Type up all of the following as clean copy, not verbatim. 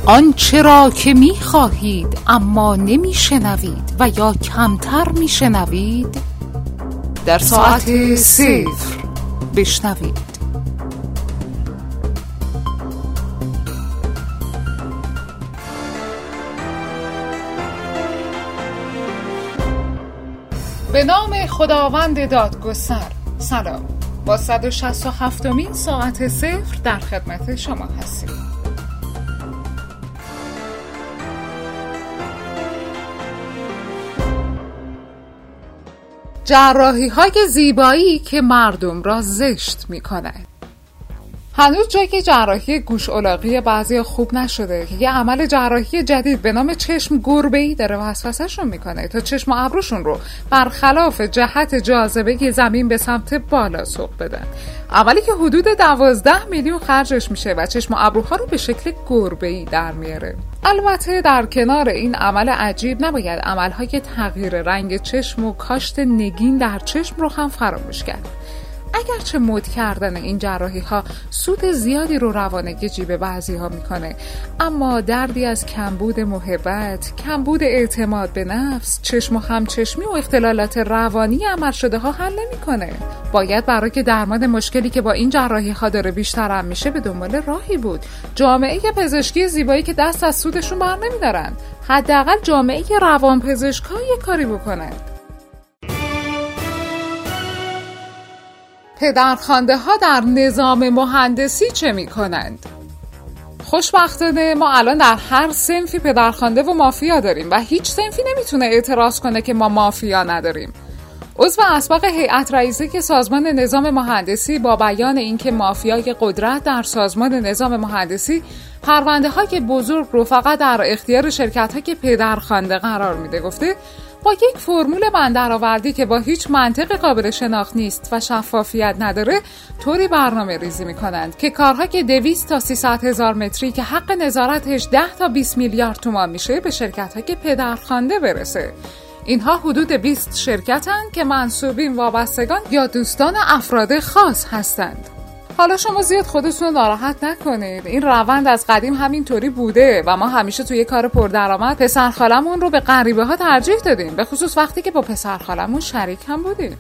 آنچه را که می خواهید اما نمی شنوید و یا کمتر می شنوید در ساعت 0 بشنوید. به نام خداوند دادگستر. سلام، با 167مین ساعت 0 در خدمت شما هستیم. جراحی‌های زیبایی که مردم را زشت می‌کند. هنوز جایی که جراحی گوش الاغی بعضی خوب نشده که یه عمل جراحی جدید به نام چشم گربه‌ای داره وسوسه‌شون میکنه تا چشم و ابروشون رو برخلاف جهت جاذبه زمین به سمت بالا سوق بدن. عملی که حدود 12 میلیون خرجش میشه و چشم و ابروها رو به شکل گربه‌ای در میاره. البته در کنار این عمل عجیب نباید عملهای تغییر رنگ چشم و کاشت نگین در چشم رو هم فراموش کرد. اگرچه مد کردن این جراحی ها سود زیادی رو روانگی جیب بعضی ها میکنه، اما دردی از کمبود محبت، کمبود اعتماد به نفس، چشم و همچشمی و اختلالات روانی عمل شده ها حل نمیکنه. باید برای درمان مشکلی که با این جراحی ها داره بیشتر هم میشه به دنبال راهی بود. جامعه پزشکی زیبایی که دست از سودشون بر نمیدارن، حداقل جامعه روانپزشکا یه کاری بکنه. پدرخوانده ها در نظام مهندسی چه می کنند؟ خوشبختانه ما الان در هر صنفی پدرخوانده و مافیا داریم و هیچ صنفی نمیتونه اعتراض کنه که ما مافیا نداریم. عضو اسبق هیئت رئیسه سازمان نظام مهندسی با بیان اینکه مافیای قدرت در سازمان نظام مهندسی پرونده های بزرگ رو فقط در اختیار شرکت های که پدرخوانده قرار میده، گفته با یک فرمول بندرآوردی که با هیچ منطق قابل شناخت نیست و شفافیت نداره طوری برنامه ریزی میکنند که کارها که 200 تا 300 هزار متری که حق نظارتش 10 تا 20 میلیارد تومان میشه به شرکت ها که پدرخوانده برسه. اینها حدود 20 شرکتن که منصوبین، وابستگان یا دوستان افراد خاص هستند. حالا شما زیاد خودتون رو ناراحت نکنید، این روند از قدیم همینطوری بوده و ما همیشه توی کار پردرآمد پسرخالمون رو به غریبه ها ترجیح دادیم، به خصوص وقتی که با پسرخالمون شریک هم بودیم.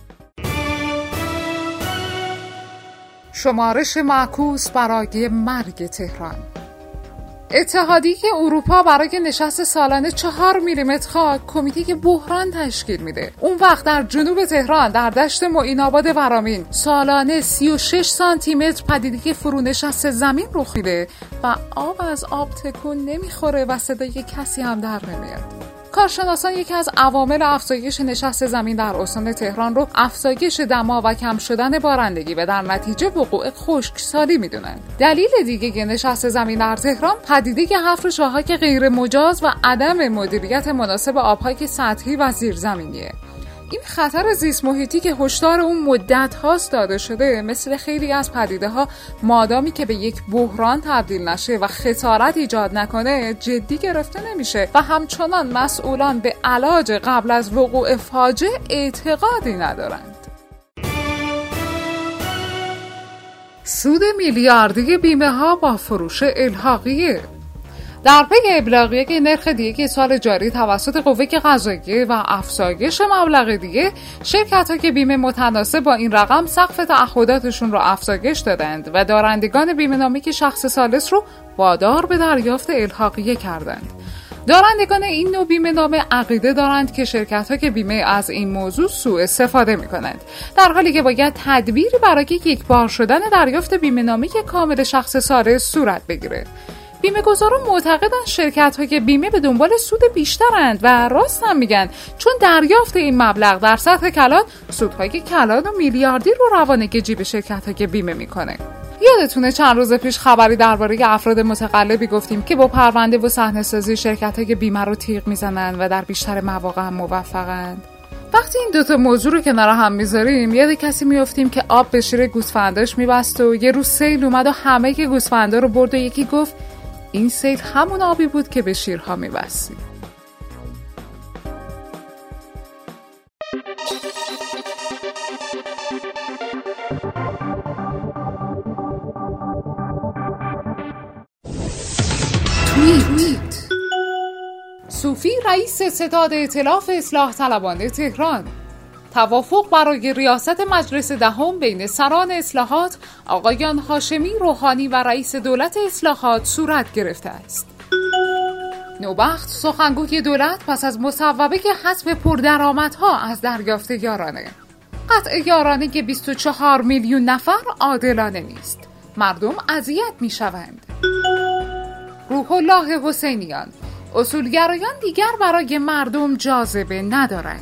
شمارش معکوس برای مرگ تهران. اتحادیه اروپا برای نشست سالانه 4 میلیمتر خاک کمیته بحران تشکیل میده. اون وقت در جنوب تهران در دشت معین‌آباد ورامین سالانه 36 سانتی متر پدیده فرونشست زمین رخ میده و آب از آب تکون نمیخوره و صدای کسی هم در نمیاد. کارشناسان یکی از عوامل افزایش نشست زمین در استان تهران رو افزایش دما و کم شدن بارندگی و در نتیجه وقوع خشکسالی میدونند. دلیل دیگه نشست زمین در تهران پدیده حفر شاهک غیر مجاز و عدم مدیریت مناسب آبهای سطحی و زیرزمینیه. این خطر زیست محیطی که هشدار اون مدت هاست داده شده، مثل خیلی از پدیده ها مادامی که به یک بحران تبدیل نشه و خسارت ایجاد نکنه جدی گرفته نمیشه و همچنان مسئولان به علاج قبل از وقوع فاجعه اعتقادی ندارند. سود میلیاردی بیمه ها با فروش الحاقیه. در پی ابلاغیه که نرخ دیگه سال جاری توسط قوه قضاییه و افزایش مبلغ دیگه، شرکت‌ها که بیمه متناسب با این رقم سقف تعهداتشون رو افزایش دادند و دارندگان بیمه‌نامه که شخص ثالث رو وادار به دریافت الحاقیه کردند. دارندگان این نوع بیمه‌نامه عقیده دارند که شرکت‌ها که بیمه از این موضوع سوء استفاده می‌کنند، در حالی که باید تدبیری برای یکبار شدن دریافت بیمه‌نامه کامل شخص ثالث صورت بگیره. بیمه‌گذاران معتقدن شرکت‌ها که بیمه به دنبال سود بیشترند و راست هم میگن، چون دریافت این مبلغ در سطح کلان سودهای کلان و میلیاردی رو روانگی جیب شرکت‌ها که بیمه میکنه. یادتونه چند روز پیش خبری درباره افراد متقلبی گفتیم که با پرونده و صحنه‌سازی شرکت‌ها که بیمه رو تیغ میزنن و در بیشتر مواقع هم موفقند. وقتی این دوتا موضوع رو کنار هم میذاریم یاد کسی میافتیم که آب به شیر گوسفنداش میبست و یه روز سیل اومد و همه که گوسفندا رو برد و یکی گفت این سیل همون آبی بود که به شیرها میبستی. معروفی رئیس ستاد ائتلاف اصلاح طلبان تهران. توافق برای ریاست مجلس دهم بین سران اصلاحات آقایان هاشمی، روحانی و رئیس دولت اصلاحات صورت گرفته است. نوبخت سخنگوی دولت پس از مصوبه حذف پردرآمدها از دریافت یارانه. قطع یارانه 24 میلیون نفر عادلانه نیست. مردم اذیت میشوند. روح الله حسینیان: اصولگرایان دیگر برای مردم جاذبه ندارند.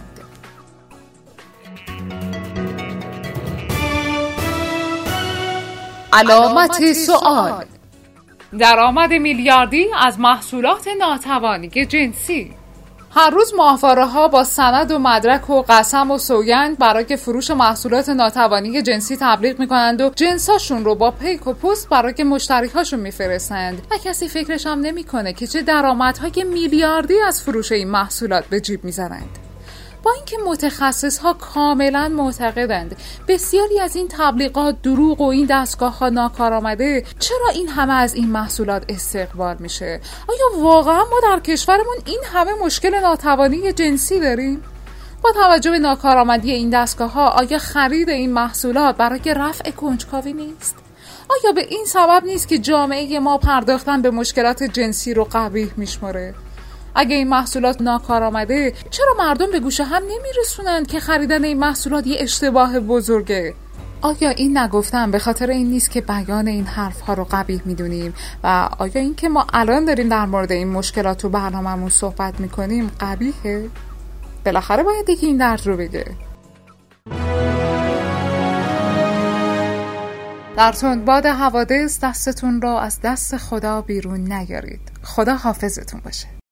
علامت سوال: درآمد میلیاردی از محصولات ناتوانی جنسی. هر روز ماهواره‌ها با سند و مدرک و قسم و سوگند برای فروش محصولات ناتوانی جنسی تبلیغ میکنند و جنساشون رو با پیک و پست برای مشتریهاشون میفرستند و کسی فکرش هم نمیکنه که چه درآمدهای میلیاردی از فروش این محصولات به جیب میزنند. با اینکه متخصصها کاملا معتقدند بسیاری از این تبلیغات دروغ و این دستگاه‌ها ناکارآمده، چرا این همه از این محصولات استقبال میشه؟ آیا واقعا ما در کشورمون این همه مشکل ناتوانی جنسی داریم؟ با توجه به ناکارآمدی این دستگاه‌ها، آیا خرید این محصولات برای رفع کنجکاوی نیست؟ آیا به این سبب نیست که جامعه ما پرداختن به مشکلات جنسی رو قبیح میشمره؟ اگه این محصولات ناکارآمده، چرا مردم به گوش هم نمیرسونند که خریدن این محصولات یه اشتباه بزرگه؟ آیا این نگفتن به خاطر این نیست که بیان این حرفها رو قبیح میدونیم و آیا این که ما الان داریم در مورد این مشکلات تو برنامه‌مون صحبت میکنیم قبیحه؟ بالاخره باید یکی این درد رو بگه. در تندباد حوادث دستتون را از دست خدا بیرون نیارید. خدا حافظتون باشه.